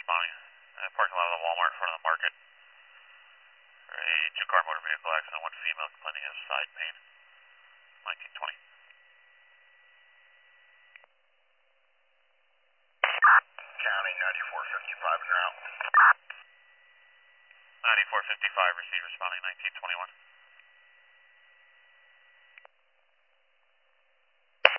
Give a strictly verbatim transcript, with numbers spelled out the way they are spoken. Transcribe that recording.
responding. Uh, parking lot of the Walmart in front of the market. A two-car motor vehicle accident, one female complaining of side pain. nineteen twenty. County ninety-four fifty-five en route. ninety-four fifty-five, receive responding nineteen twenty-one.